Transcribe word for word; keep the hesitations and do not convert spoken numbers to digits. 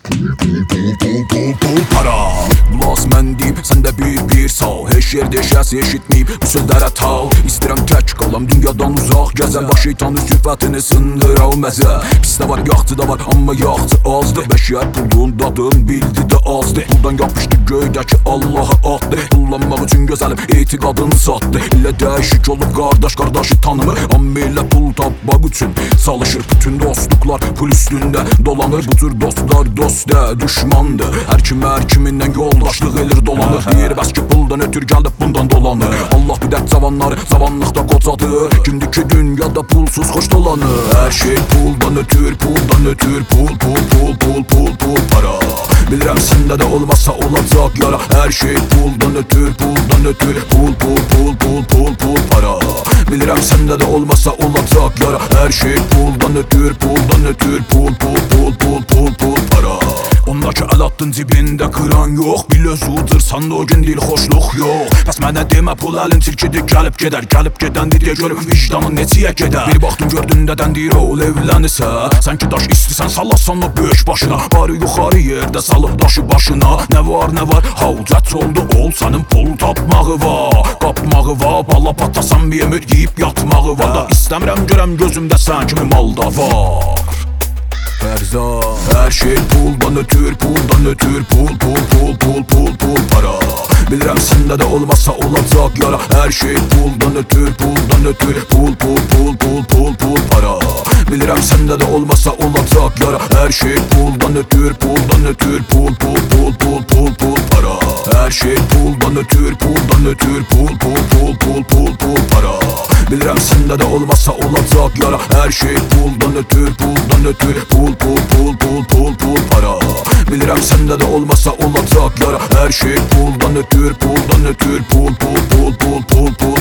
Pul pul pul pul pul pul para. Qulas mən deyim, sən də bir-bir sal. Heç yerdə şəs eşitməyib, bu sözlərə tal. İstəyirəm tək qalam, dünyadan uzaq gəzəm. Baş şeytanın sifətini sındıra o məzə. Pisdə var, yaxçı da var, amma yaxçı azdır. Bəşər pulun dadın bildi də azdır. Puldan yapışdı göydəki Allaha atdı. Kullanmaq üçün gözəlim etiqadını satdı. İlə dəyişik olub qardaş qardaşı tanımır. Amma elə pul tapmaq üçün çalışır. Bütün dostluklar pul üstündə dolanır. Bu tür dostlar dost də düşmandır. Hər kim hər kimindən yoldaşlıq elir dolanır. Deyir bəs ki puldan ötür gəlib bundan dolanır. Allah bidət cavanları cavanlıqda qocadır. Kimdir ki dünyada pulsuz xoş dolanır. Hər şey puldan ötür, puldan ötür. Pul pul pul pul pul pul para. Bilirəm səndə də olmazsa olacaq yara. Hər şey puldan ötür, puldan ötür. Pul pul pul pul pul pul para. Bilirəm səndə də olmazsa olacaq yara. Hər şey puldan ötür, puldan ötür. Pul pul pul pul pul pul para. Ondakı əl attın cibində qıran yox. Bil öz udursan da o gün dil xoşluq yox. Bəs mənə demə pul əlin tilkidir gəlib gedər. Gəlib gedəndi deyə görüb vicdanın neçiyə gedər. Bir baxdın gördün dədən deyir oğul evlənirsə. Sən ki daş istisən sallasan o böyük başına. Barı yuxarı yerdə salıb daşı başına. Nə var nə var haucət oldu ol. Sənin pul tapmağı var, qapmağı var. Bala patasan bir ömür yiyib yatmağı var da. İstəmirəm görəm gözümdə sən kimi malda var. Erzak. Her şey puldan ötür, puldan ötür. Pul pul pul pul pul pul para. Bilirəm səndə də olmazsa olacaq yara. Her şey puldan ötür, puldan ötür. Pul pul pul pul pul pul para. Bilirəm səndə də olmazsa olacaq yara. Her şey puldan ötür, puldan ötür. Pul pul pul pul pul pul para. Her şey puldan ötür, puldan ötür. Pul pul pul pul pul pul para. Bilirəm səndə də olmazsa olacaq yara. Her şey puldan ötür, puldan ötür. Pul pul pul pul pul pul para. Bilirəm səndə də olmazsa olacaq yara. Her şey puldan ötür, puldan ötür. Pul pul pul pul pul pul